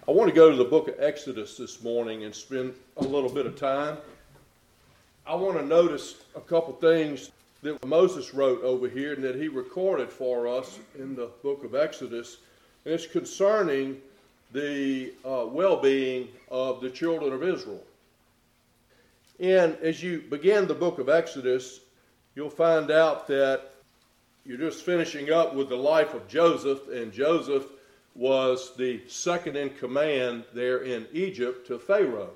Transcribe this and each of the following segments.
I want to go to the book of Exodus this morning and spend a little bit of time. I want to notice a couple things that Moses wrote over here and that he recorded for us in the book of Exodus. And it's concerning the well-being of the children of Israel. And as you begin the book of Exodus, you'll find out that you're just finishing up with the life of Joseph, and Joseph was the second in command there in Egypt to Pharaoh.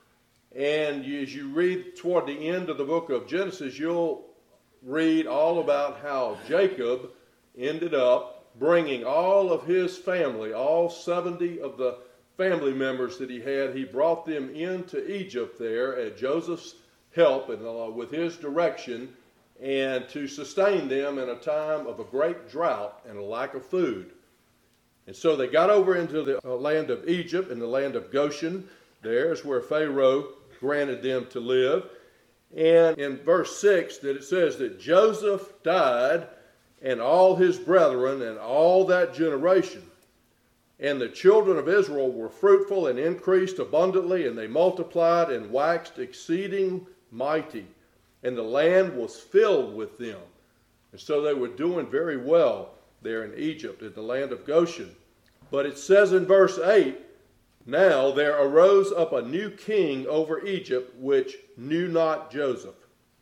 And as you read toward the end of the book of Genesis, you'll read all about how Jacob ended up bringing all of his family, all 70 of the family members that he brought them into Egypt there at Joseph's help and with his direction, and to sustain them in a time of a great drought and a lack of food. And so they got over into the land of Egypt, and the land of Goshen. There is where Pharaoh granted them to live. And in verse 6 that it says that Joseph died and all his brethren and all that generation. And the children of Israel were fruitful and increased abundantly, and they multiplied and waxed exceeding mighty. And the land was filled with them. And so they were doing very well there in Egypt, in the land of Goshen. But it says in verse 8, now there arose up a new king over Egypt, which knew not Joseph.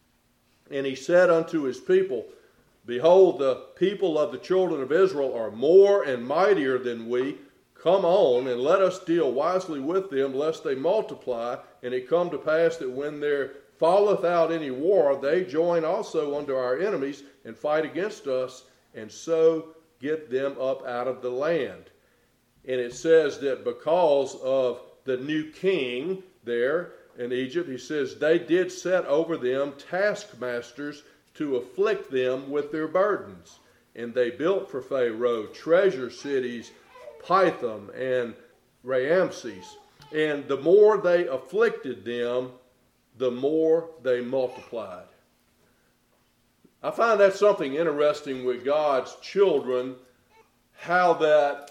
And he said unto his people, behold, the people of the children of Israel are more and mightier than we. Come on, and let us deal wisely with them, lest they multiply. And it come to pass that when there falleth out any war, they join also unto our enemies and fight against us, and so get them up out of the land. And it says that because of the new king there in Egypt, he says, they did set over them taskmasters to afflict them with their burdens. And they built for Pharaoh treasure cities, Pithom and Ramses. And the more they afflicted them, the more they multiplied. I find that something interesting with God's children, how that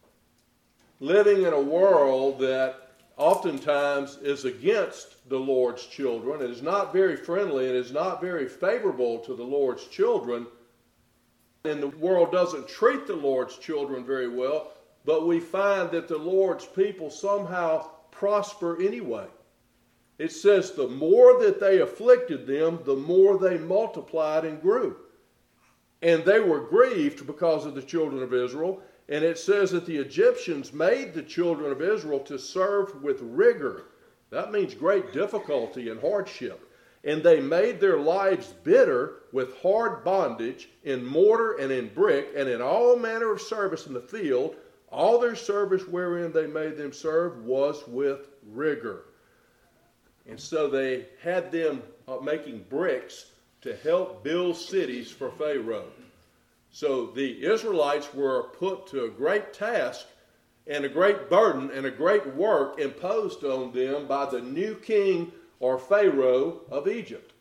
living in a world that oftentimes is against the Lord's children, it is not very friendly, it is not very favorable to the Lord's children, and the world doesn't treat the Lord's children very well, but we find that the Lord's people somehow prosper anyway. It says the more that they afflicted them, the more they multiplied and grew. And they were grieved because of the children of Israel. And it says that the Egyptians made the children of Israel to serve with rigor. That means great difficulty and hardship. And they made their lives bitter with hard bondage in mortar and in brick and in all manner of service in the field. All their service wherein they made them serve was with rigor. And so they had them making bricks to help build cities for Pharaoh. So the Israelites were put to a great task and a great burden and a great work imposed on them by the new king or Pharaoh of Egypt.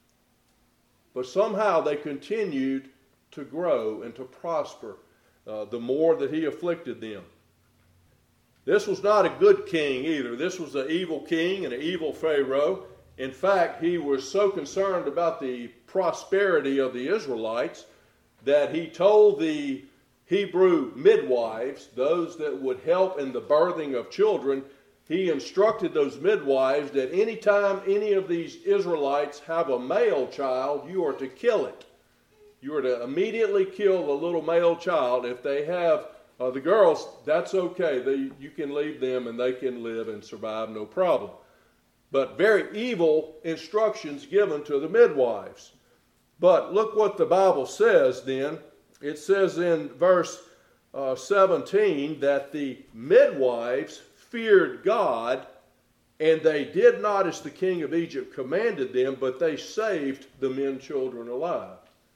But somehow they continued to grow and to prosper the more that he afflicted them. This was not a good king either. This was an evil king and an evil Pharaoh. In fact, he was so concerned about the prosperity of the Israelites that he told the Hebrew midwives, those that would help in the birthing of children, he instructed those midwives that anytime any of these Israelites have a male child, you are to kill it. You are to immediately kill the little male child. If they have the girls, that's okay. You can leave them and they can live and survive, no problem. But very evil instructions given to the midwives. But look what the Bible says then. It says in verse 17 that the midwives feared God, and they did not as the king of Egypt commanded them, but they saved the men children alive.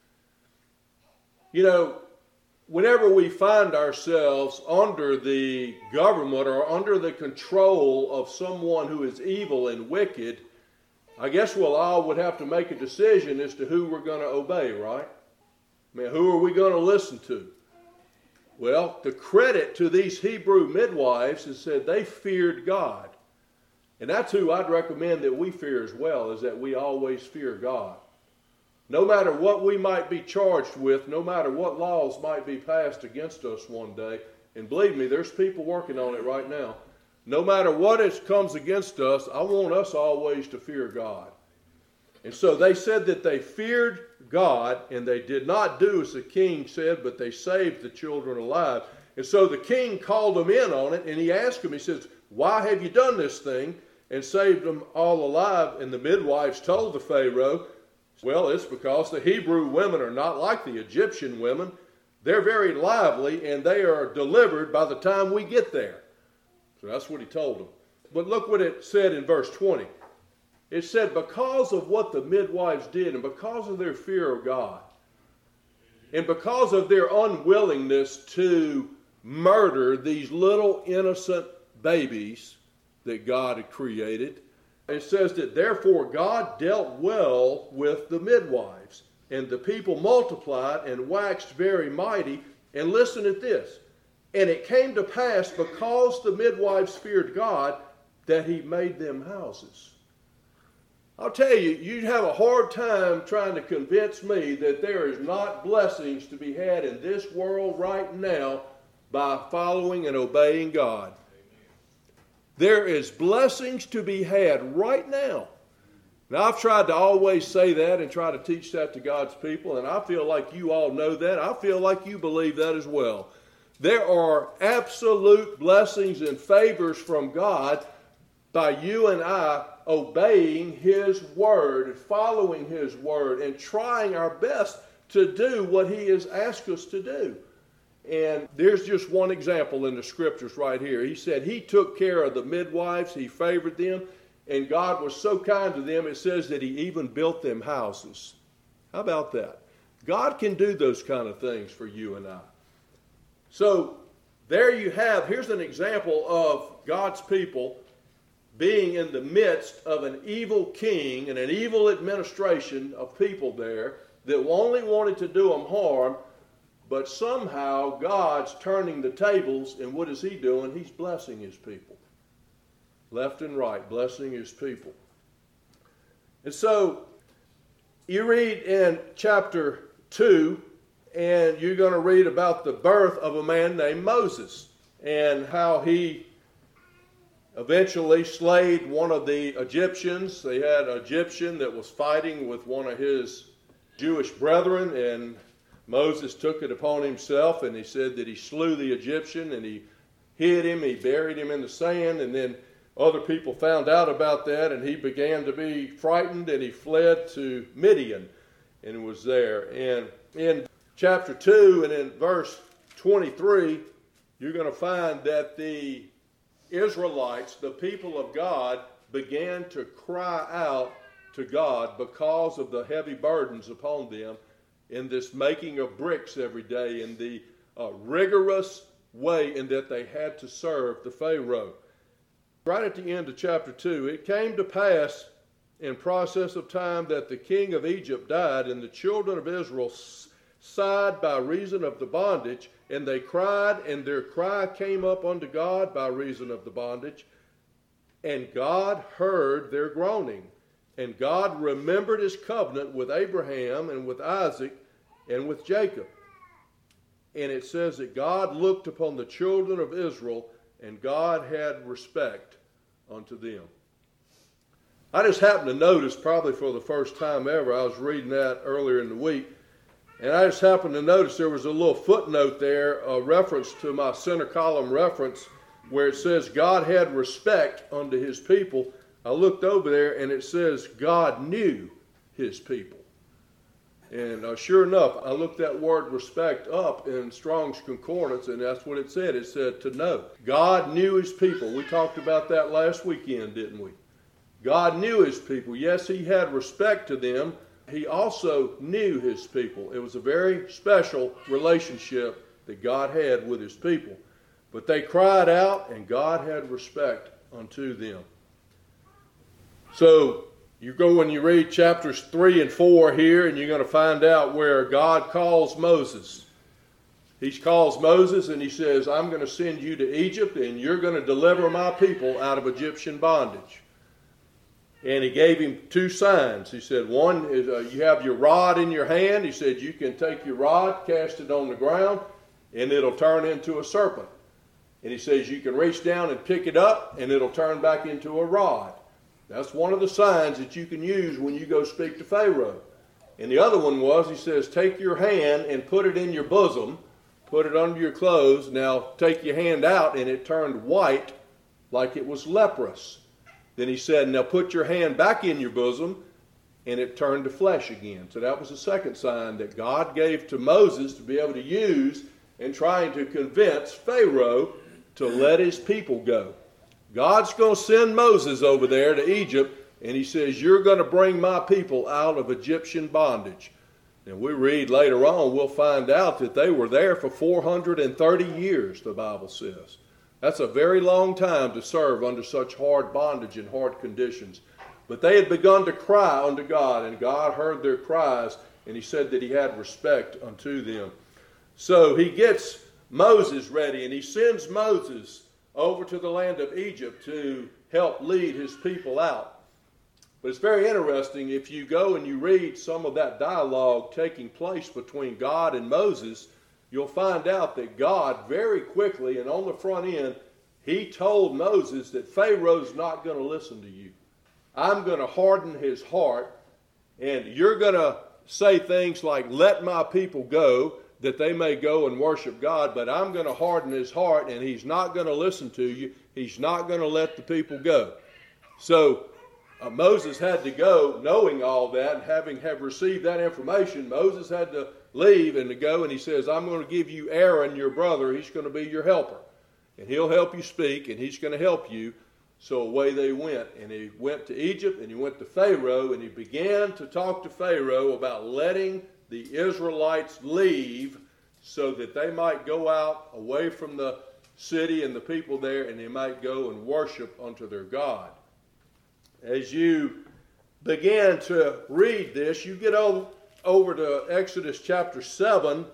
You know, whenever we find ourselves under the government or under the control of someone who is evil and wicked, I guess we'll all would have to make a decision as to who we're going to obey, right? I mean, who are we going to listen to? Well, the credit to these Hebrew midwives is that they feared God. And that's who I'd recommend that we fear as well, is that we always fear God. No matter what we might be charged with, no matter what laws might be passed against us one day, and believe me, there's people working on it right now. No matter what comes against us, I want us always to fear God. And so they said that they feared God, and they did not do as the king said, but they saved the children alive. And so the king called them in on it, and he asked them, he says, why have you done this thing and saved them all alive? And the midwives told the Pharaoh, well, it's because the Hebrew women are not like the Egyptian women. They're very lively, and they are delivered by the time we get there. So that's what he told them. But look what it said in verse 20. It said, because of what the midwives did, and because of their fear of God, and because of their unwillingness to murder these little innocent babies that God had created, it says that therefore God dealt well with the midwives, and the people multiplied and waxed very mighty. And listen at this. And it came to pass, because the midwives feared God, that he made them houses. I'll tell you, you'd have a hard time trying to convince me that there is not blessings to be had in this world right now by following and obeying God. There is blessings to be had right now. Now, I've tried to always say that and try to teach that to God's people, and I feel like you all know that. I feel like you believe that as well. There are absolute blessings and favors from God by you and I obeying His Word and following His Word and trying our best to do what He has asked us to do. And there's just one example in the Scriptures right here. He said He took care of the midwives, He favored them, and God was so kind to them, it says that He even built them houses. How about that? God can do those kind of things for you and I. So there you have, here's an example of God's people being in the midst of an evil king and an evil administration of people there that only wanted to do them harm, but somehow God's turning the tables, and what is He doing? He's blessing His people. Left and right, blessing His people. And so, you read in chapter 2, and you're going to read about the birth of a man named Moses, and how he eventually slayed one of the Egyptians. They had an Egyptian that was fighting with one of his Jewish brethren, and Moses took it upon himself, and he said that he slew the Egyptian, and he hid him, he buried him in the sand, and then other people found out about that, and he began to be frightened, and he fled to Midian and was there. And in chapter 2 and in verse 23, you're going to find that the Israelites, the people of God, began to cry out to God because of the heavy burdens upon them in this making of bricks every day, in the rigorous way in that they had to serve the Pharaoh. Right at the end of chapter 2, it came to pass in process of time that the king of Egypt died, and the children of Israel sighed by reason of the bondage, and they cried, and their cry came up unto God by reason of the bondage, and God heard their groaning. And God remembered His covenant with Abraham and with Isaac and with Jacob. And it says that God looked upon the children of Israel, and God had respect unto them. I just happened to notice, probably for the first time ever, I was reading that earlier in the week, and I just happened to notice there was a little footnote there, a reference to my center column reference, where it says God had respect unto His people. I looked over there, and it says God knew His people. And sure enough, I looked that word respect up in Strong's Concordance, and that's what it said. It said to know. God knew His people. We talked about that last weekend, didn't we? God knew His people. Yes, He had respect to them. He also knew His people. It was a very special relationship that God had with His people. But they cried out, and God had respect unto them. So you go and you read chapters 3 and 4 here, and you're going to find out where God calls Moses. he calls Moses and he says, I'm going to send you to Egypt and you're going to deliver my people out of Egyptian bondage. And he gave him two signs. He said, one is you have your rod in your hand. He said, you can take your rod, cast it on the ground, and it'll turn into a serpent. And he says, you can reach down and pick it up, and it'll turn back into a rod. That's one of the signs that you can use when you go speak to Pharaoh. And the other one was, he says, take your hand and put it in your bosom, put it under your clothes. Now take your hand out, and it turned white like it was leprous. Then he said, now put your hand back in your bosom, and it turned to flesh again. So that was the second sign that God gave to Moses to be able to use in trying to convince Pharaoh to let his people go. God's going to send Moses over there to Egypt, and he says, you're going to bring my people out of Egyptian bondage. And we read later on, we'll find out that they were there for 430 years, the Bible says. That's a very long time to serve under such hard bondage and hard conditions. But they had begun to cry unto God, and God heard their cries, and he said that he had respect unto them. So he gets Moses ready, and he sends Moses over to the land of Egypt to help lead his people out. But it's very interesting, if you go and you read some of that dialogue taking place between God and Moses, you'll find out that God very quickly and on the front end, he told Moses that Pharaoh's not going to listen to you. I'm going to harden his heart, and you're going to say things like, let my people go, that they may go and worship God, but I'm going to harden his heart, and he's not going to listen to you. He's not going to let the people go. So Moses had to go knowing all that, and having received that information, Moses had to leave and to go, and he says, I'm going to give you Aaron, your brother. He's going to be your helper, and he'll help you speak, and he's going to help you. So away they went, and he went to Egypt, and he went to Pharaoh, and he began to talk to Pharaoh about letting the Israelites leave so that they might go out away from the city and the people there, and they might go and worship unto their God. As you begin to read this, you get over to Exodus chapter 7,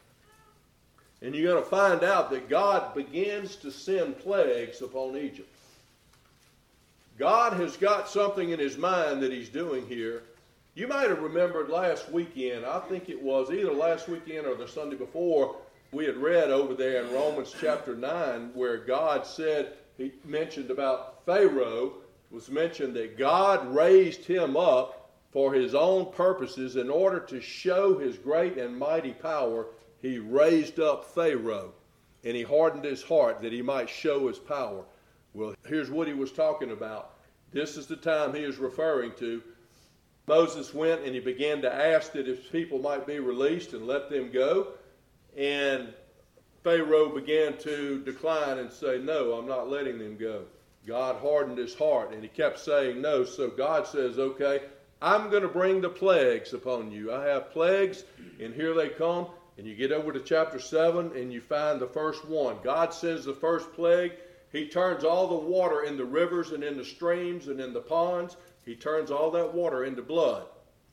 and you're going to find out that God begins to send plagues upon Egypt. God has got something in his mind that he's doing here. You might have remembered last weekend, I think it was either last weekend or the Sunday before, we had read over there in Romans chapter 9 where God said, he mentioned about Pharaoh, was mentioned that God raised him up for his own purposes in order to show his great and mighty power. He raised up Pharaoh, and he hardened his heart that he might show his power. Well, here's what he was talking about. This is the time he is referring to. Moses went and he began to ask that his people might be released and let them go. And Pharaoh began to decline and say, no, I'm not letting them go. God hardened his heart, and he kept saying no. So God says, okay, I'm going to bring the plagues upon you. I have plagues, and here they come. And you get over to chapter 7, and you find the first one. God sends the first plague. He turns all the water in the rivers and in the streams and in the ponds. He turns all that water into blood.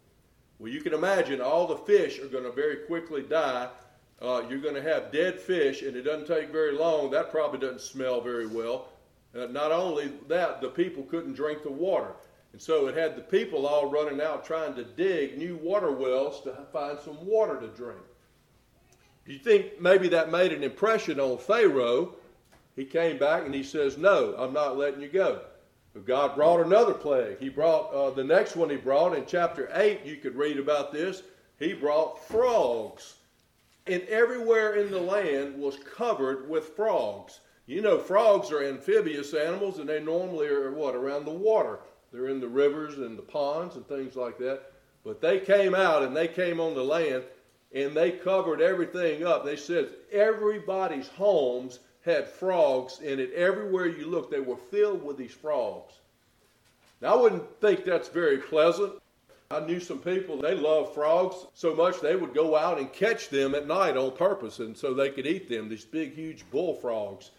Well, you can imagine all the fish are going to very quickly die. You're going to have dead fish, and it doesn't take very long. That probably doesn't smell very well. Not only that, the people couldn't drink the water. And so it had the people all running out trying to dig new water wells to find some water to drink. Do you think maybe that made an impression on Pharaoh? He came back and he says, no, I'm not letting you go. But God brought another plague. He brought, the next one he brought in chapter 8, you could read about this. He brought frogs. And everywhere in the land was covered with frogs. You know, frogs are amphibious animals, and they normally are around the water. They're in the rivers and the ponds and things like that. But they came out and they came on the land, and they covered everything up. They said everybody's homes had frogs in it. Everywhere you look, they were filled with these frogs. Now, I wouldn't think that's very pleasant. I knew some people, they love frogs so much they would go out and catch them at night on purpose, and so they could eat them, these big, huge bullfrogs.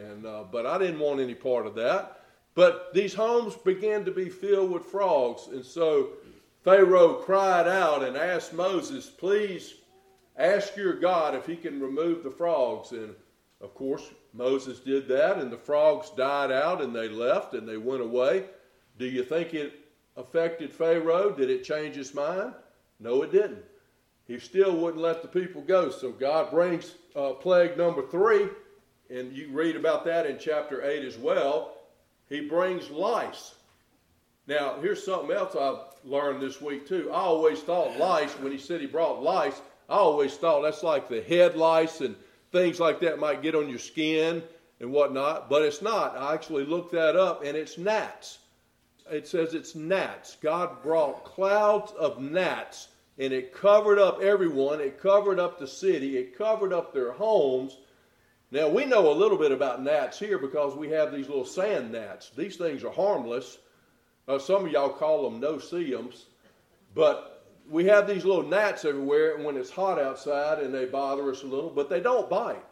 But I didn't want any part of that. But these homes began to be filled with frogs. And so Pharaoh cried out and asked Moses, please ask your God if he can remove the frogs. And of course, Moses did that, and the frogs died out, and they left, and they went away. Do you think it affected Pharaoh? Did it change his mind? No, it didn't. He still wouldn't let the people go. So God brings plague number 3, and you read about that in chapter 8 as well. He brings lice. Now, here's something else I've learned this week too. I always thought lice, when he said he brought lice, I always thought that's like the head lice and things like that might get on your skin and whatnot, but it's not. I actually looked that up, and it's gnats. It says it's gnats. God brought clouds of gnats, and it covered up everyone. It covered up the city. It covered up their homes. Now, we know a little bit about gnats here because we have these little sand gnats. These things are harmless. Some of y'all call them no-see-ums, but we have these little gnats everywhere when it's hot outside, and they bother us a little, but they don't bite.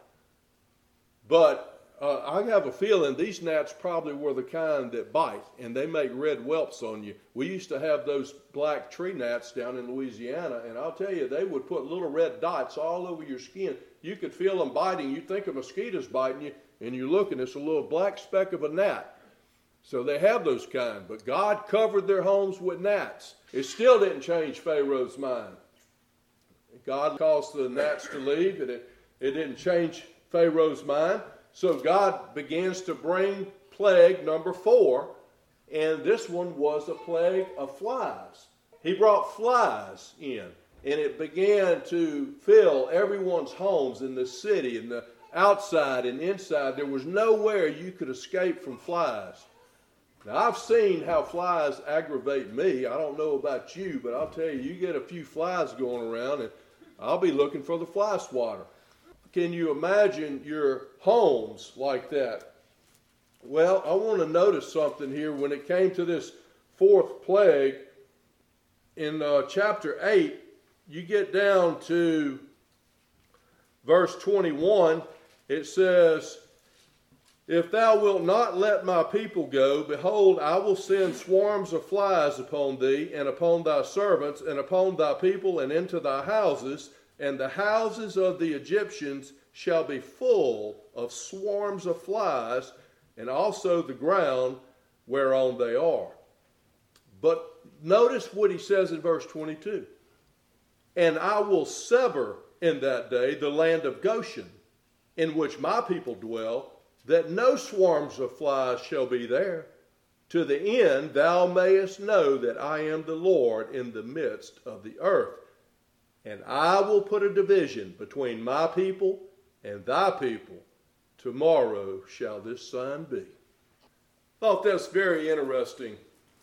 But I have a feeling these gnats probably were the kind that bite, and they make red whelps on you. We used to have those black tree gnats down in Louisiana, and I'll tell you, they would put little red dots all over your skin. You could feel them biting. You think a mosquito's biting you, and you look, and it's a little black speck of a gnat. So they have those kind, but God covered their homes with gnats. It still didn't change Pharaoh's mind. God caused the gnats to leave, and it didn't change Pharaoh's mind. So God begins to bring plague number 4, and this one was a plague of flies. He brought flies in, and it began to fill everyone's homes in the city, and the outside and inside. There was nowhere you could escape from flies. Now, I've seen how flies aggravate me. I don't know about you, but I'll tell you, you get a few flies going around, and I'll be looking for the fly swatter. Can you imagine your homes like that? Well, I want to notice something here. When it came to this 4th plague, in chapter 8, you get down to verse 21, it says, "If thou wilt not let my people go, behold, I will send swarms of flies upon thee, and upon thy servants, and upon thy people, and into thy houses, and the houses of the Egyptians shall be full of swarms of flies, and also the ground whereon they are." But notice what he says in verse 22. "And I will sever in that day the land of Goshen, in which my people dwell, that no swarms of flies shall be there, to the end thou mayest know that I am the Lord in the midst of the earth. And I will put a division between my people and thy people. Tomorrow shall this sign be." I thought that's very interesting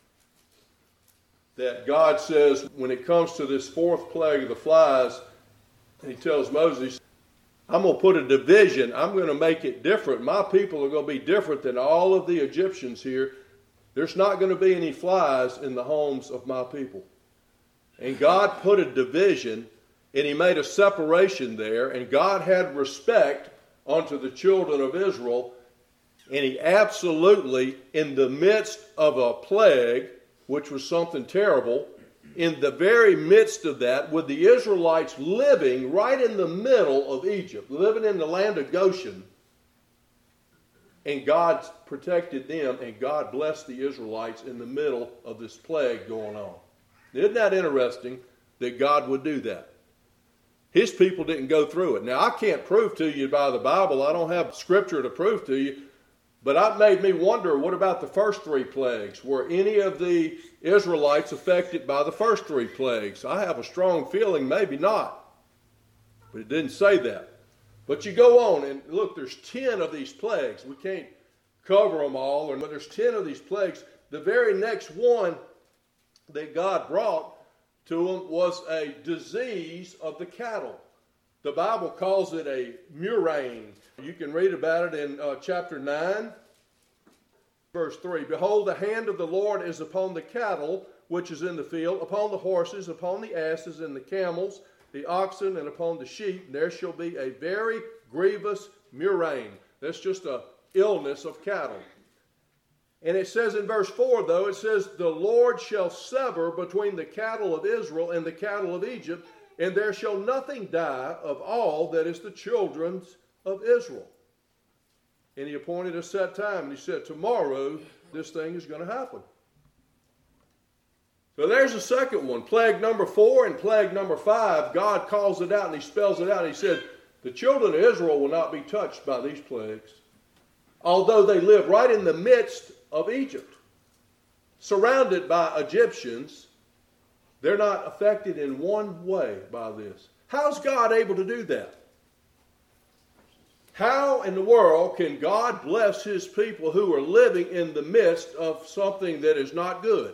that God says when it comes to this 4th plague of the flies, he tells Moses, I'm going to put a division. I'm going to make it different. My people are going to be different than all of the Egyptians here. There's not going to be any flies in the homes of my people. And God put a division, and he made a separation there, and God had respect unto the children of Israel, and he absolutely, in the midst of a plague, which was something terrible, in the very midst of that, with the Israelites living right in the middle of Egypt, living in the land of Goshen, and God protected them, and God blessed the Israelites in the middle of this plague going on. Isn't that interesting that God would do that? His people didn't go through it. Now, I can't prove to you by the Bible. I don't have scripture to prove to you. But that made me wonder, what about the first 3 plagues? Were any of the Israelites affected by the first 3 plagues? I have a strong feeling maybe not. But it didn't say that. But you go on and look, there's 10 of these plagues. We can't cover them all, but there's 10 of these plagues. The very next one that God brought to them was a disease of the cattle. The Bible calls it a murrain. You can read about it in chapter 9, verse 3. "Behold, the hand of the Lord is upon the cattle which is in the field, upon the horses, upon the asses, and the camels, the oxen, and upon the sheep. And there shall be a very grievous murrain." That's just an illness of cattle. And it says in verse 4, though, it says, "The Lord shall sever between the cattle of Israel and the cattle of Egypt, and there shall nothing die of all that is the children of Israel. And he appointed a set time, and he said, tomorrow this thing is going to happen. So there's the second one. Plague number 4 and plague number 5, God calls it out and he spells it out. And he said, the children of Israel will not be touched by these plagues, although they live right in the midst of Egypt, surrounded by Egyptians. They're not affected in one way by this. How's God able to do that? How in the world can God bless his people who are living in the midst of something that is not good?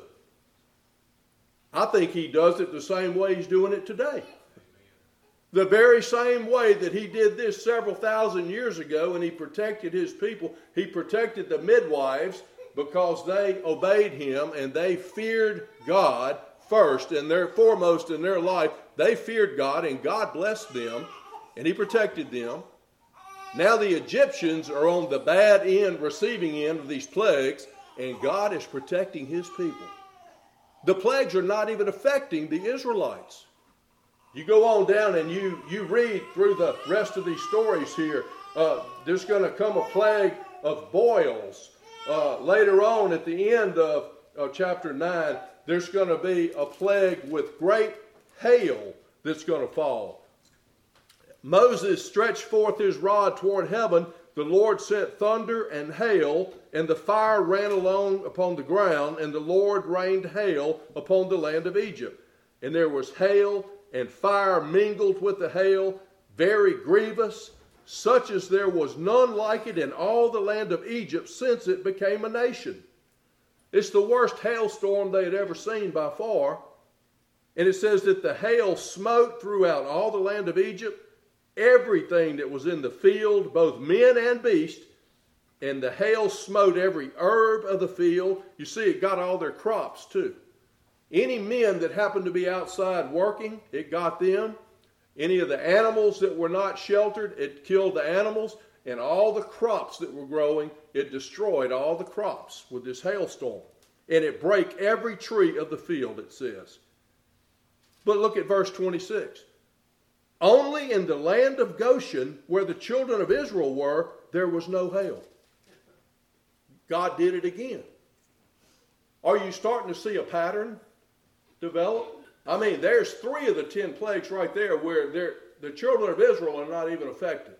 I think he does it the same way he's doing it today. The very same way that he did this several thousand years ago and he protected his people. He protected the midwives because they obeyed him and they feared God first and they're foremost in their life. They feared God and God blessed them and he protected them. Now the Egyptians are on the bad end, receiving end of these plagues, and God is protecting his people. The plagues are not even affecting the Israelites. You go on down and you read through the rest of these stories here. There's going to come a plague of boils. Later on at the end of chapter 9, there's going to be a plague with great hail that's going to fall. Moses stretched forth his rod toward heaven. The Lord sent thunder and hail, and the fire ran along upon the ground, and the Lord rained hail upon the land of Egypt. And there was hail and fire mingled with the hail, very grievous, such as there was none like it in all the land of Egypt since it became a nation. It's the worst hailstorm they had ever seen by far. And it says that the hail smote throughout all the land of Egypt, everything that was in the field, both men and beast, and the hail smote every herb of the field. You see, it got all their crops too. Any men that happened to be outside working, it got them. Any of the animals that were not sheltered, it killed the animals. And all the crops that were growing, it destroyed all the crops with this hailstorm. And it brake every tree of the field, it says. But look at verse 26. Only in the land of Goshen, where the children of Israel were, there was no hail. God did it again. Are you starting to see a pattern develop? I mean, there's 3 of the 10 plagues right there where the children of Israel are not even affected.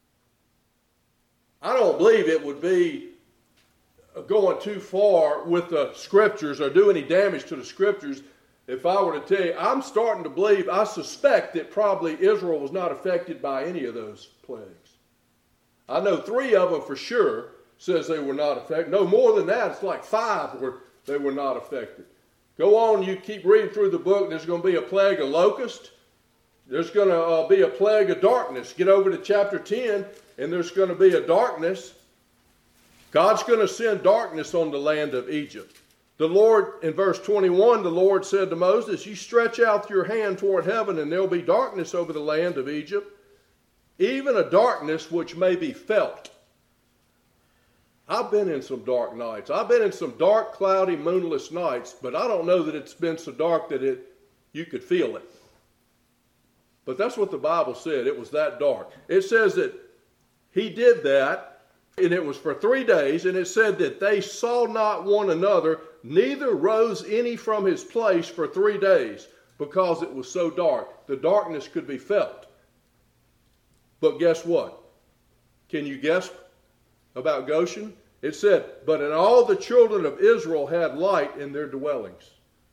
I don't believe it would be going too far with the scriptures or do any damage to the scriptures if I were to tell you. I'm starting to believe, I suspect that probably Israel was not affected by any of those plagues. I know 3 of them for sure says they were not affected. No more than that, it's like 5 where they were not affected. Go on, you keep reading through the book, there's going to be a plague of locust. There's going to be a plague of darkness. Get over to chapter 10, and there's going to be a darkness. God's going to send darkness on the land of Egypt. The Lord, in verse 21, the Lord said to Moses, you stretch out your hand toward heaven, and there will be darkness over the land of Egypt, even a darkness which may be felt. I've been in some dark nights. I've been in some dark, cloudy, moonless nights, but I don't know that it's been so dark that you could feel it. But that's what the Bible said. It was that dark. It says that he did that, and it was for 3 days, and it said that they saw not one another, neither rose any from his place for 3 days, because it was so dark. The darkness could be felt. But guess what? Can you guess about Goshen? It said, but in all the children of Israel had light in their dwellings.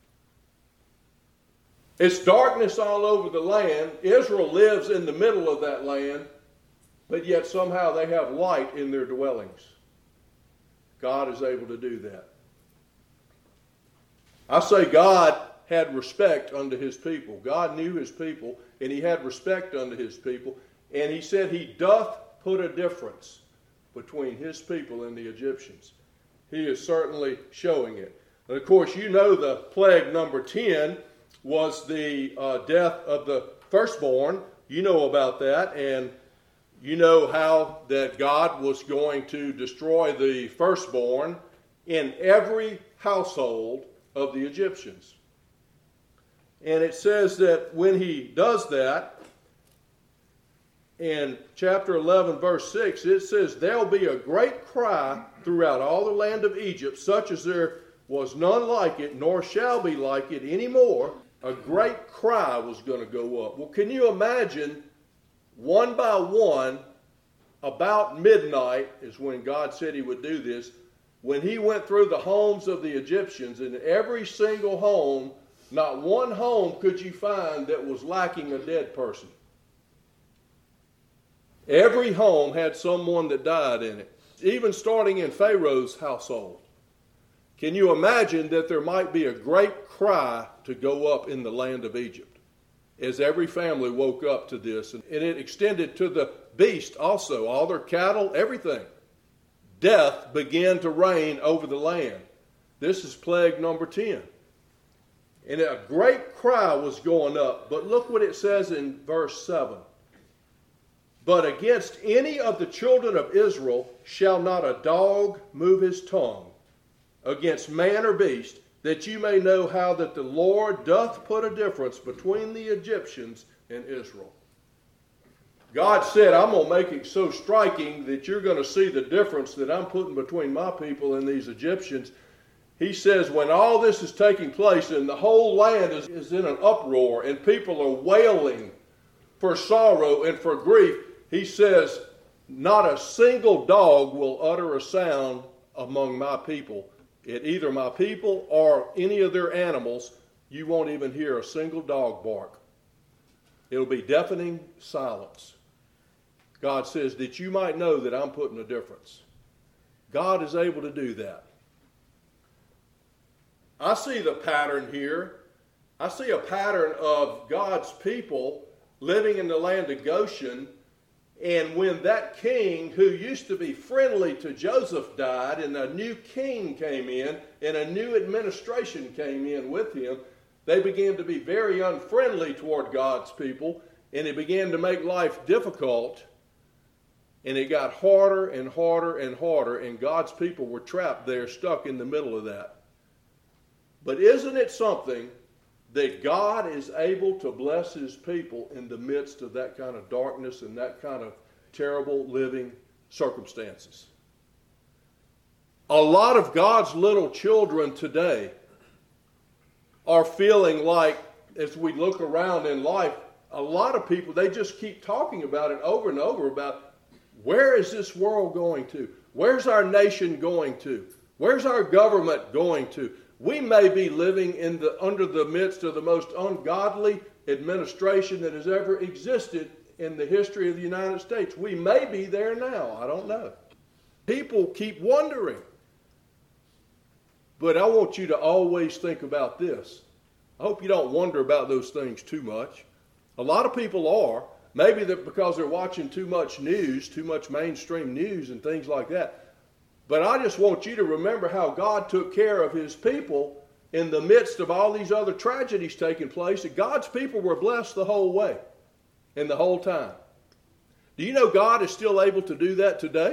It's darkness all over the land. Israel lives in the middle of that land, but yet somehow they have light in their dwellings. God is able to do that. I say God had respect unto his people. God knew his people, and he had respect unto his people. And he said he doth put a difference between his people and the Egyptians. He is certainly showing it. And of course, you know the plague number 10 was the death of the firstborn. You know about that, and you know how that God was going to destroy the firstborn in every household of the Egyptians. And it says that when he does that, in chapter 11, verse 6, it says, "There'll be a great cry throughout all the land of Egypt, such as there was none like it, nor shall be like it anymore." A great cry was going to go up. Well, can you imagine, one by one, about midnight is when God said he would do this, when he went through the homes of the Egyptians, and every single home, not one home could you find that was lacking a dead person. Every home had someone that died in it, even starting in Pharaoh's household. Can you imagine that there might be a great cry to go up in the land of Egypt as every family woke up to this? And it extended to the beast also, all their cattle, everything. Death began to reign over the land. This is plague number 10. And a great cry was going up. But look what it says in verse 7. "But against any of the children of Israel shall not a dog move his tongue against man or beast, that you may know how that the Lord doth put a difference between the Egyptians and Israel." God said, I'm going to make it so striking that you're going to see the difference that I'm putting between my people and these Egyptians. He says when all this is taking place and the whole land is in an uproar and people are wailing for sorrow and for grief, he says, not a single dog will utter a sound among my people. Either my people or any of their animals, you won't even hear a single dog bark. It'll be deafening silence. God says that you might know that I'm putting a difference. God is able to do that. I see the pattern here. I see a pattern of God's people living in the land of Goshen. And when that king who used to be friendly to Joseph died and a new king came in and a new administration came in with him, they began to be very unfriendly toward God's people, and it began to make life difficult, and it got harder and harder and harder, and God's people were trapped there, stuck in the middle of that. But isn't it something that God is able to bless his people in the midst of that kind of darkness and that kind of terrible living circumstances? A lot of God's little children today are feeling like, as we look around in life, a lot of people, they just keep talking about it over and over about where is this world going to? Where's our nation going to? Where's our government going to? We may be living under the midst of the most ungodly administration that has ever existed in the history of the United States. We may be there now. I don't know. People keep wondering. But I want you to always think about this. I hope you don't wonder about those things too much. A lot of people are. Maybe because they're watching too much news, too much mainstream news and things like that. But I just want you to remember how God took care of his people in the midst of all these other tragedies taking place. That God's people were blessed the whole way and the whole time. Do you know God is still able to do that today?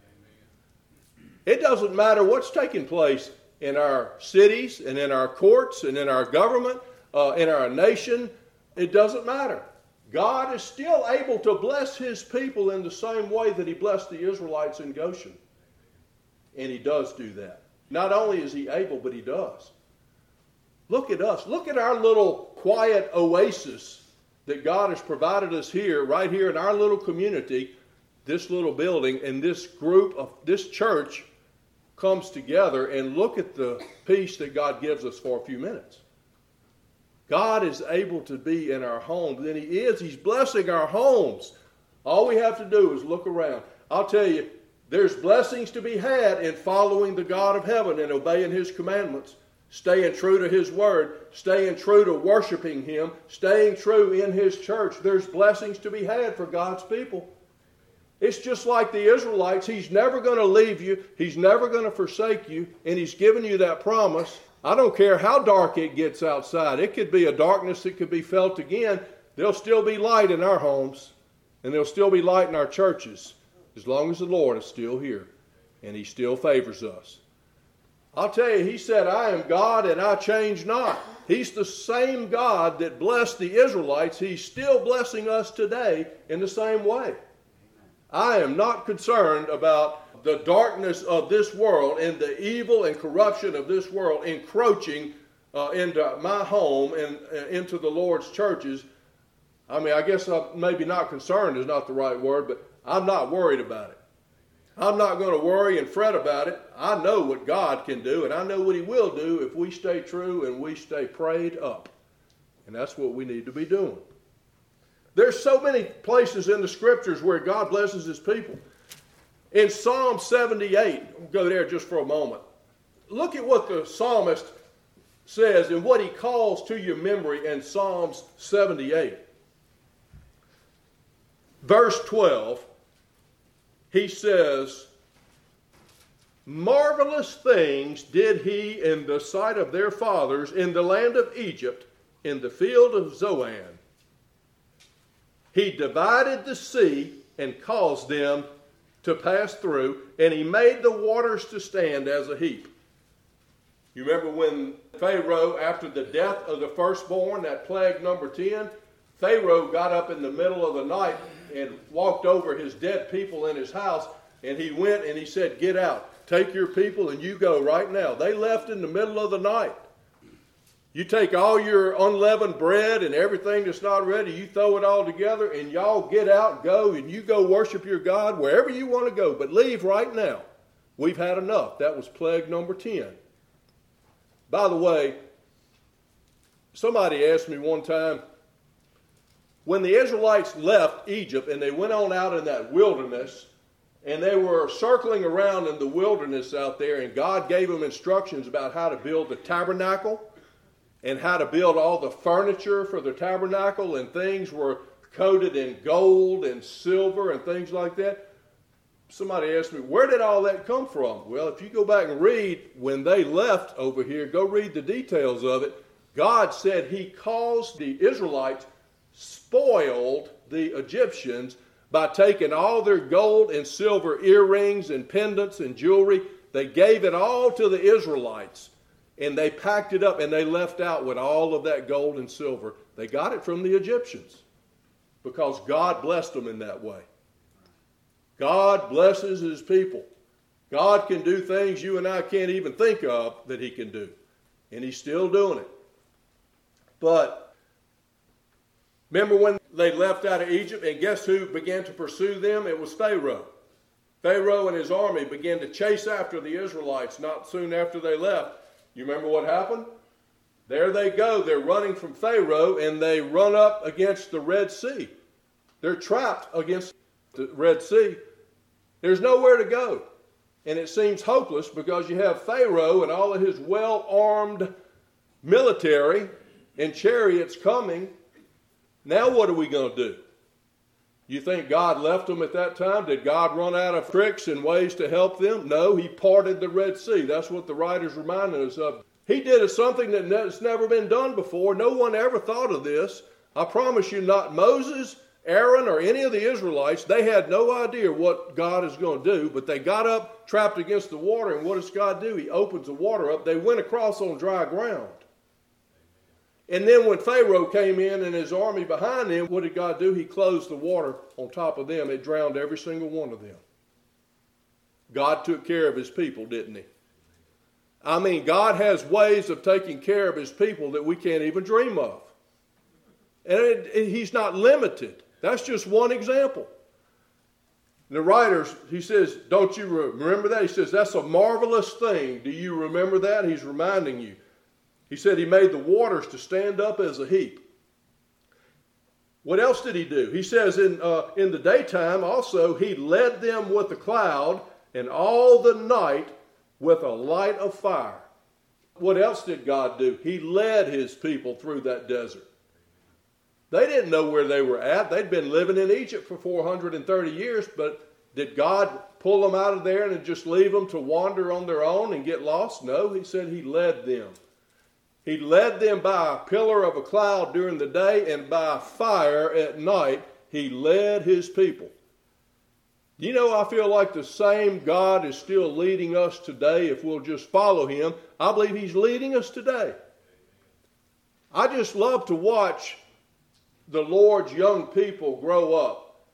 It doesn't matter what's taking place in our cities and in our courts and in our government, in our nation. It doesn't matter. God is still able to bless his people in the same way that he blessed the Israelites in Goshen. And he does do that. Not only is he able, but he does. Look at us. Look at our little quiet oasis that God has provided us here, right here in our little community, this little building, and this group of this church comes together, and look at the peace that God gives us for a few minutes. God is able to be in our homes, and he is. He's blessing our homes. All we have to do is look around. I'll tell you, there's blessings to be had in following the God of heaven and obeying his commandments, staying true to his word, staying true to worshiping him, staying true in his church. There's blessings to be had for God's people. It's just like the Israelites. He's never going to leave you. He's never going to forsake you, and he's given you that promise. I don't care how dark it gets outside. It could be a darkness that could be felt again. There'll still be light in our homes, and there'll still be light in our churches, as long as the Lord is still here and he still favors us. I'll tell you, he said, I am God and I change not. He's the same God that blessed the Israelites. He's still blessing us today in the same way. I am not concerned about the darkness of this world and the evil and corruption of this world encroaching into my home and into the Lord's churches. I mean, I guess maybe not concerned is not the right word, but I'm not worried about it. I'm not going to worry and fret about it. I know what God can do, and I know what he will do if we stay true and we stay prayed up. And that's what we need to be doing. There's so many places in the scriptures where God blesses his people. In Psalm 78, we'll go there just for a moment. Look at what the psalmist says and what he calls to your memory in Psalms 78. Verse 12, he says, marvelous things did he in the sight of their fathers in the land of Egypt, in the field of Zoan. He divided the sea and caused them to pass through, and he made the waters to stand as a heap. You remember when Pharaoh, after the death of the firstborn, that plague number 10, Pharaoh got up in the middle of the night and walked over his dead people in his house, and he went and he said, get out, take your people and you go right now. They left in the middle of the night. You take all your unleavened bread and everything that's not ready, you throw it all together, and y'all get out, go, and you go worship your God wherever you want to go, but leave right now. We've had enough. That was plague number 10. By the way, somebody asked me one time, when the Israelites left Egypt and they went on out in that wilderness, and they were circling around in the wilderness out there, and God gave them instructions about how to build the tabernacle and how to build all the furniture for the tabernacle, and things were coated in gold and silver and things like that. Somebody asked me, where did all that come from? Well, if you go back and read when they left over here, go read the details of it. God said he caused the Israelites, spoiled the Egyptians by taking all their gold and silver earrings and pendants and jewelry. They gave it all to the Israelites, and they packed it up, and they left out with all of that gold and silver. They got it from the Egyptians because God blessed them in that way. God blesses his people. God can do things you and I can't even think of that he can do, and he's still doing it. But remember when they left out of Egypt, and guess who began to pursue them? It was Pharaoh. Pharaoh and his army began to chase after the Israelites not soon after they left. You remember what happened? There they go. They're running from Pharaoh, and they run up against the Red Sea. They're trapped against the Red Sea. There's nowhere to go. And it seems hopeless because you have Pharaoh and all of his well-armed military and chariots coming. Now what are we going to do? You think God left them at that time? Did God run out of tricks and ways to help them? No, he parted the Red Sea. That's what the writer's reminding us of. He did something that's never been done before. No one ever thought of this. I promise you, not Moses, Aaron, or any of the Israelites. They had no idea what God is going to do, but they got up, trapped against the water, and what does God do? He opens the water up. They went across on dry ground. And then when Pharaoh came in and his army behind him, what did God do? He closed the water on top of them. It drowned every single one of them. God took care of his people, didn't he? I mean, God has ways of taking care of his people that we can't even dream of. And he's not limited. That's just one example. The writer, he says, don't you remember that? He says, that's a marvelous thing. Do you remember that? He's reminding you. He said he made the waters to stand up as a heap. What else did he do? He says in the daytime also he led them with a cloud, and all the night with a light of fire. What else did God do? He led his people through that desert. They didn't know where they were at. They'd been living in Egypt for 430 years, but did God pull them out of there and just leave them to wander on their own and get lost? No, he said he led them. He led them by a pillar of a cloud during the day, and by fire at night he led his people. You know, I feel like the same God is still leading us today if we'll just follow him. I believe he's leading us today. I just love to watch the Lord's young people grow up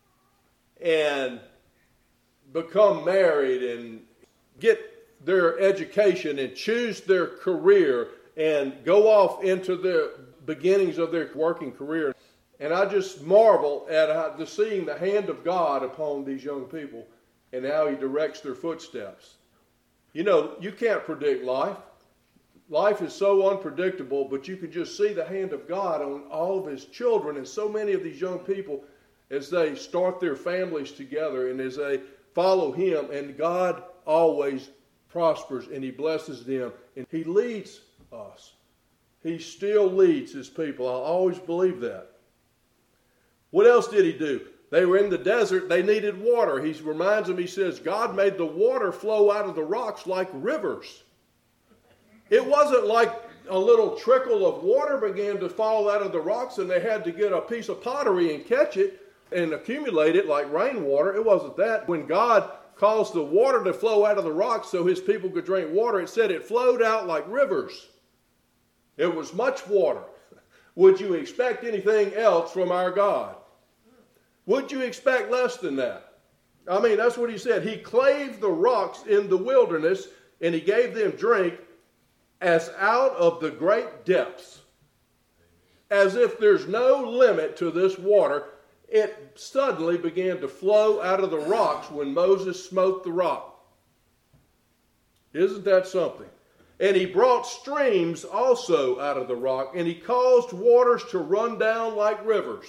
and become married and get their education and choose their career and go off into the beginnings of their working career. And I just marvel at seeing the hand of God upon these young people and how he directs their footsteps. You know, you can't predict life. Life is so unpredictable, but you can just see the hand of God on all of his children and so many of these young people as they start their families together and as they follow him. And God always prospers and he blesses them and he leads us. He still leads his people. I always believe that. What else did he do? They were in the desert. They needed water. He reminds them, he says, God made the water flow out of the rocks like rivers. It wasn't like a little trickle of water began to fall out of the rocks and they had to get a piece of pottery and catch it and accumulate it like rainwater. It wasn't that. When God caused the water to flow out of the rocks so his people could drink water, it said it flowed out like rivers. It was much water. Would you expect anything else from our God? Would you expect less than that? I mean, that's what he said. He clave the rocks in the wilderness and he gave them drink as out of the great depths. As if there's no limit to this water, it suddenly began to flow out of the rocks when Moses smote the rock. Isn't that something? And he brought streams also out of the rock, and he caused waters to run down like rivers.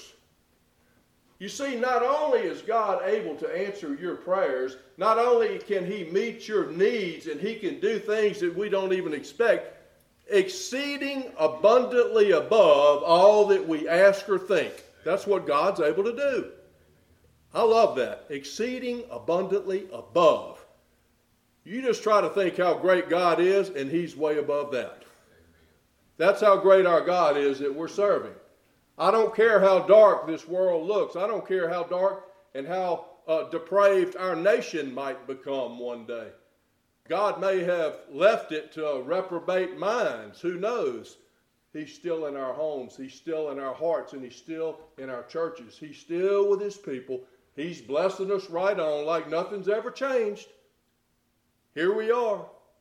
You see, not only is God able to answer your prayers, not only can he meet your needs and he can do things that we don't even expect, exceeding abundantly above all that we ask or think. That's what God's able to do. I love that. Exceeding abundantly above. You just try to think how great God is, and he's way above that. That's how great our God is that we're serving. I don't care how dark this world looks. I don't care how dark and how depraved our nation might become one day. God may have left it to reprobate minds. Who knows? He's still in our homes. He's still in our hearts, and he's still in our churches. He's still with his people. He's blessing us right on like nothing's ever changed. Here we are.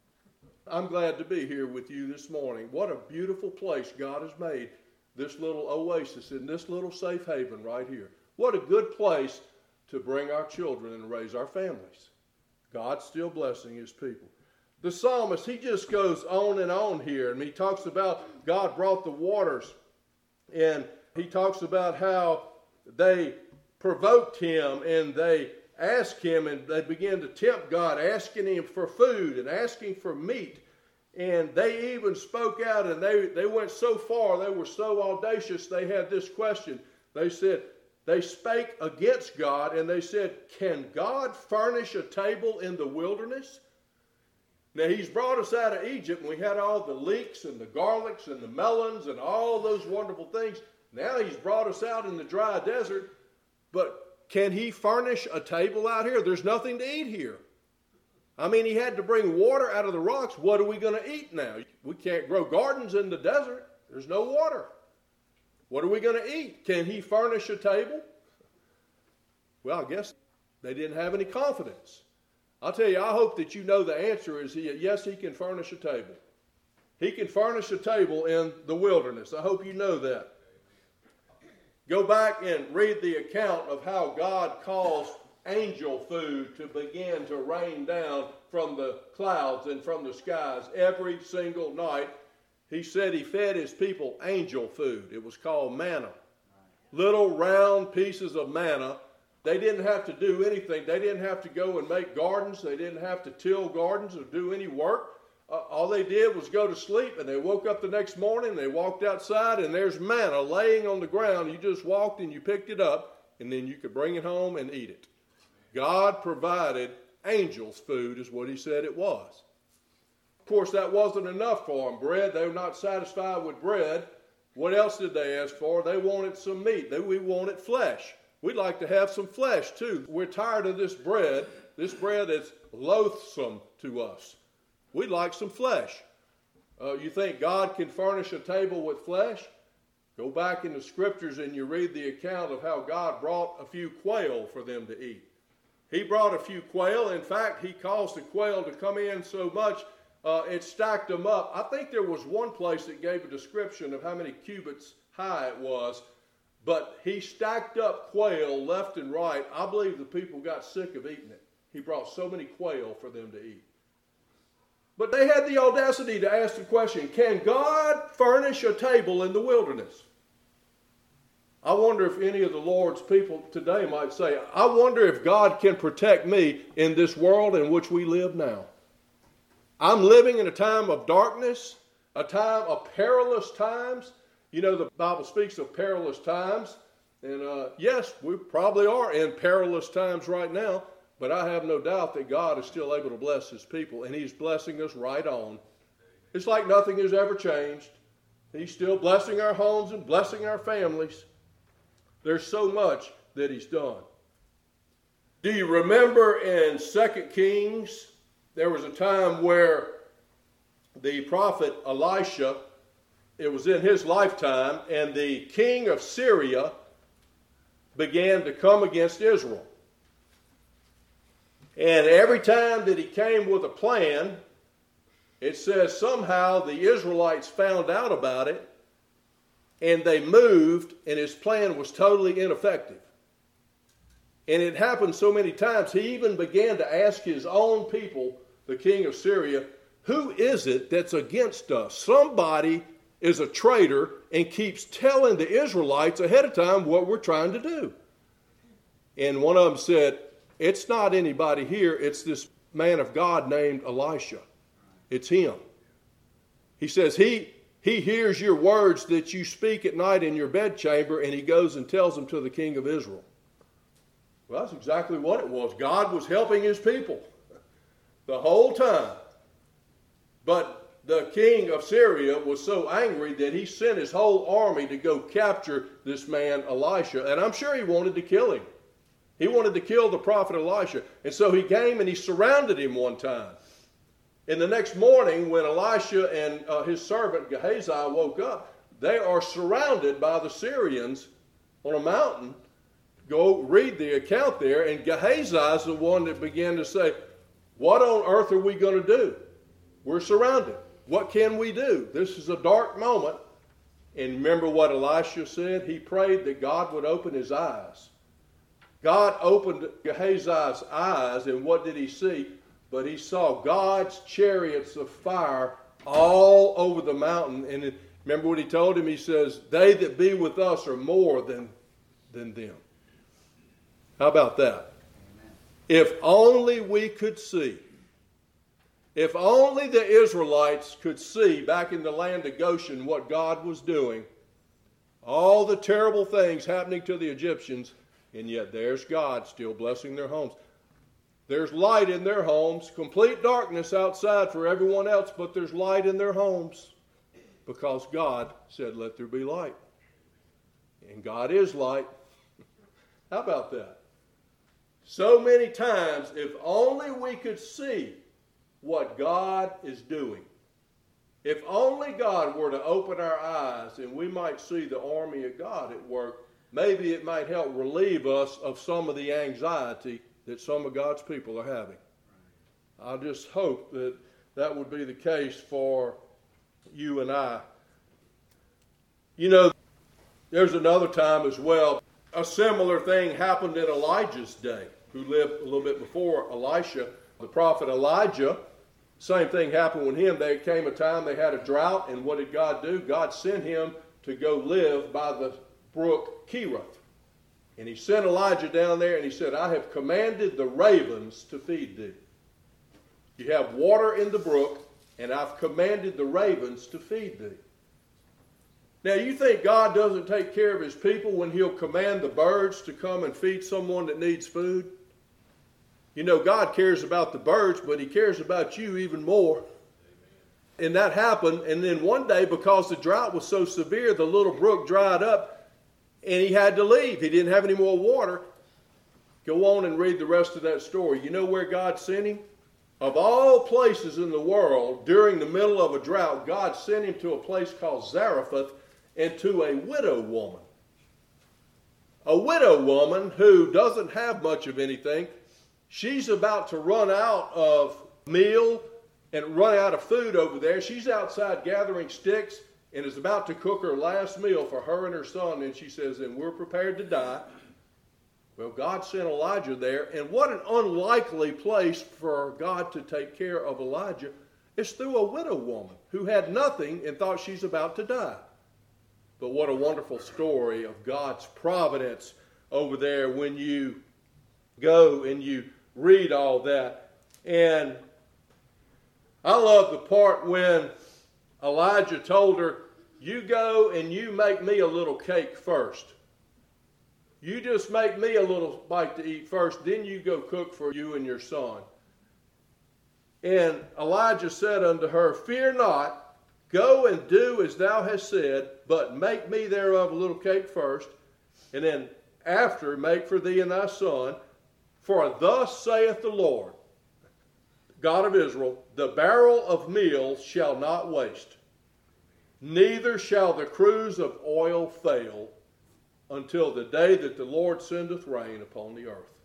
I'm glad to be here with you this morning. What a beautiful place God has made. This little oasis in this little safe haven right here. What a good place to bring our children and raise our families. God's still blessing his people. The psalmist, he just goes on and on here, and he talks about God brought the waters, and he talks about how they provoked him and they asked him and they began to tempt God, asking him for food and asking for meat. And they even spoke out, and they went so far, they were so audacious, they had this question. They said, they spake against God, and they said, can God furnish a table in the wilderness? Now, he's brought us out of Egypt, and we had all the leeks and the garlics and the melons and all those wonderful things. Now he's brought us out in the dry desert, but can he furnish a table out here? There's nothing to eat here. I mean, he had to bring water out of the rocks. What are we going to eat now? We can't grow gardens in the desert. There's no water. What are we going to eat? Can he furnish a table? Well, I guess they didn't have any confidence. I'll tell you, I hope that you know the answer is yes, he can furnish a table. He can furnish a table in the wilderness. I hope you know that. Go back and read the account of how God caused angel food to begin to rain down from the clouds and from the skies every single night. He said he fed his people angel food. It was called manna. Little round pieces of manna. They didn't have to do anything. They didn't have to go and make gardens. They didn't have to till gardens or do any work. All they did was go to sleep, and they woke up the next morning, they walked outside, and there's manna laying on the ground. You just walked and you picked it up, and then you could bring it home and eat it. God provided angels' food is what he said it was. Of course, that wasn't enough for them. Bread, they were not satisfied with bread. What else did they ask for? They wanted some meat. We wanted flesh. We'd like to have some flesh too. We're tired of this bread that's loathsome to us. We'd like some flesh. You think God can furnish a table with flesh? Go back in the scriptures and you read the account of how God brought a few quail for them to eat. He brought a few quail. In fact, he caused the quail to come in so much, it stacked them up. I think there was one place that gave a description of how many cubits high it was, but he stacked up quail left and right. I believe the people got sick of eating it. He brought so many quail for them to eat. But they had the audacity to ask the question, can God furnish a table in the wilderness? I wonder if any of the Lord's people today might say, I wonder if God can protect me in this world in which we live now. I'm living in a time of darkness, a time of perilous times. You know, the Bible speaks of perilous times. And yes, we probably are in perilous times right now. But I have no doubt that God is still able to bless his people, and he's blessing us right on. It's like nothing has ever changed. He's still blessing our homes and blessing our families. There's so much that he's done. Do you remember in 2 Kings, there was a time where the prophet Elisha, it was in his lifetime, and the king of Syria began to come against Israel. And every time that he came with a plan, it says somehow the Israelites found out about it and they moved and his plan was totally ineffective. And it happened so many times, he even began to ask his own people, the king of Syria, who is it that's against us? Somebody is a traitor and keeps telling the Israelites ahead of time what we're trying to do. And one of them said, it's not anybody here. It's this man of God named Elisha. It's him. He says he hears your words that you speak at night in your bedchamber, and he goes and tells them to the king of Israel. Well, that's exactly what it was. God was helping his people the whole time. But the king of Syria was so angry that he sent his whole army to go capture this man Elisha, and I'm sure he wanted to kill him. He wanted to kill the prophet Elisha. And so he came and he surrounded him one time. And the next morning when Elisha and his servant Gehazi woke up, they are surrounded by the Syrians on a mountain. Go read the account there. And Gehazi is the one that began to say, what on earth are we going to do? We're surrounded. What can we do? This is a dark moment. And remember what Elisha said? He prayed that God would open his eyes. God opened Gehazi's eyes, and what did he see? But he saw God's chariots of fire all over the mountain. And remember what he told him? He says, they that be with us are more than them. How about that? Amen. If only we could see. If only the Israelites could see back in the land of Goshen what God was doing. All the terrible things happening to the Egyptians. And yet there's God still blessing their homes. There's light in their homes. Complete darkness outside for everyone else, but there's light in their homes. Because God said, let there be light. And God is light. How about that? So many times, if only we could see what God is doing. If only God were to open our eyes and we might see the army of God at work, maybe it might help relieve us of some of the anxiety that some of God's people are having. I just hope that that would be the case for you and I. You know, there's another time as well. A similar thing happened in Elijah's day, who lived a little bit before Elisha. The prophet Elijah, same thing happened with him. There came a time they had a drought, and what did God do? God sent him to go live by the brook Cherith. And he sent Elijah down there and he said, I have commanded the ravens to feed thee. You have water in the brook, and I've commanded the ravens to feed thee. Now you think God doesn't take care of his people when he'll command the birds to come and feed someone that needs food? You know, God cares about the birds, but he cares about you even more. And that happened, and then one day, because the drought was so severe, the little brook dried up, and he had to leave. He didn't have any more water. Go on and read the rest of that story. You know where God sent him? Of all places in the world, during the middle of a drought, God sent him to a place called Zarephath and to a widow woman. A widow woman who doesn't have much of anything. She's about to run out of meal and run out of food over there. She's outside gathering sticks and is about to cook her last meal for her and her son. And she says, and we're prepared to die. Well, God sent Elijah there. And what an unlikely place for God to take care of Elijah is through a widow woman who had nothing and thought she's about to die. But what a wonderful story of God's providence over there when you go and you read all that. And I love the part when Elijah told her, you go and you make me a little cake first. You just make me a little bite to eat first, then you go cook for you and your son. And Elijah said unto her, fear not, go and do as thou hast said, but make me thereof a little cake first, and then after make for thee and thy son. For thus saith the Lord, God of Israel, the barrel of meal shall not waste, neither shall the cruse of oil fail, until the day that the Lord sendeth rain upon the earth.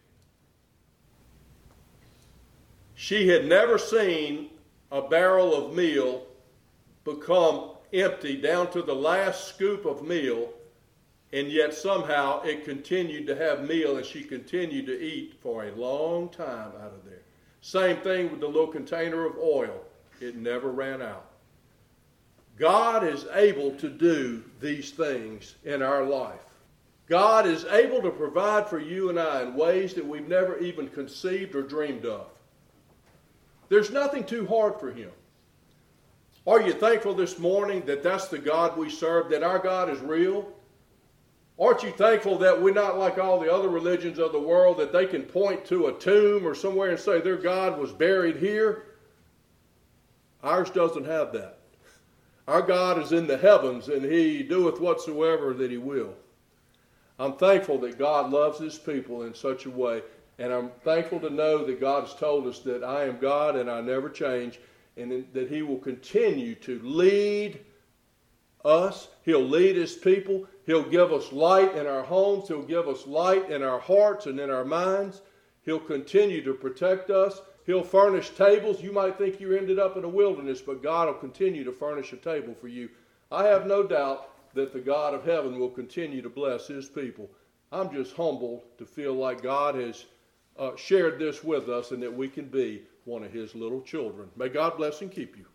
She had never seen a barrel of meal become empty down to the last scoop of meal, and yet somehow it continued to have meal, and she continued to eat for a long time out of there. Same thing with the little container of oil. It never ran out. God is able to do these things in our life. God is able to provide for you and I in ways that we've never even conceived or dreamed of. There's nothing too hard for Him. Are you thankful this morning that that's the God we serve, that our God is real? Aren't you thankful that we're not like all the other religions of the world, that they can point to a tomb or somewhere and say their God was buried here? Ours doesn't have that. Our God is in the heavens, and He doeth whatsoever that He will. I'm thankful that God loves His people in such a way, and I'm thankful to know that God has told us that I am God and I never change, and that He will continue to lead us. He'll lead His people. He'll give us light in our homes. He'll give us light in our hearts and in our minds. He'll continue to protect us. He'll furnish tables. You might think you ended up in a wilderness, but God will continue to furnish a table for you. I have no doubt that the God of heaven will continue to bless His people. I'm just humbled to feel like God has shared this with us and that we can be one of His little children. May God bless and keep you.